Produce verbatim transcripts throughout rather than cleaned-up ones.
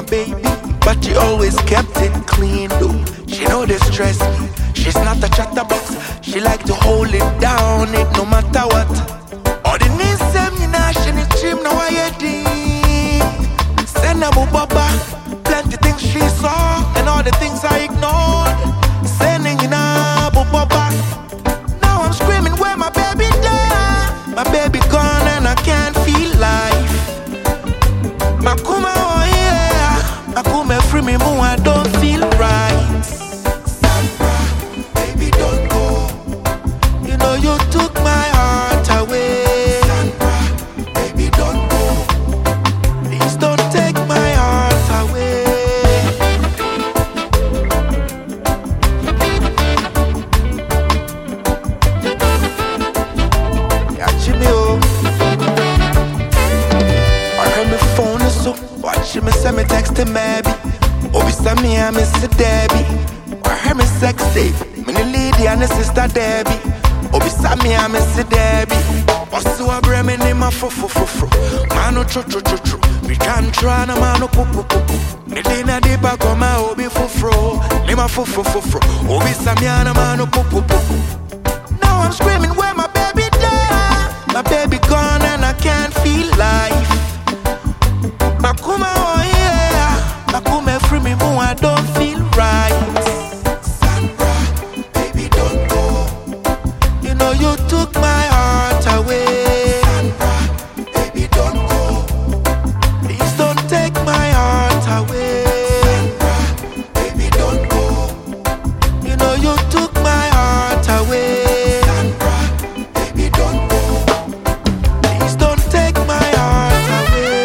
baby, but she always kept it clean though. She know they stress me. She's not a chatterbox. She like to hold it down, it no matter what. All the names them you know, she need trim now I deep. Send a baba, plenty things she saw and all the things I ignored. Sending in a baba. Now I'm screaming where my baby there. My baby gone and I can't feel life. Makuma oh yeah, Makuma free me more, I don't feel right. Sandra, baby don't go. You know you took my heart away. Sandra, baby don't go. Please don't take my heart away. Yeah, Jimmy, oh. I heard my phone is so. Watch me send me text to maybe. Obi send me I miss a Debbie. I heard me sex tape. Me the lady and the sister Debbie. Obi send me I miss a Debbie. What's so I bring me in my fo fo fo fo. Mano tro tro tro tro. We can't try na mano po po po po. Me dina di pa come obi fo fro. Ni ma fo fo fo fro. Obi send me na mano po po po. Now I'm screaming where my baby there. My baby gone and I can't feel life. Makuma oh yeah, Makuma free me more, I don't feel right. Sandra, baby don't go. You know you took my heart away. Sandra, baby don't go. Please don't take my heart away. Sandra, baby don't go. You know you took my heart away. Sandra, baby don't go. Please don't take my heart away.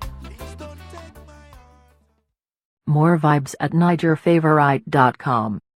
More vibes at niger favorite dot com.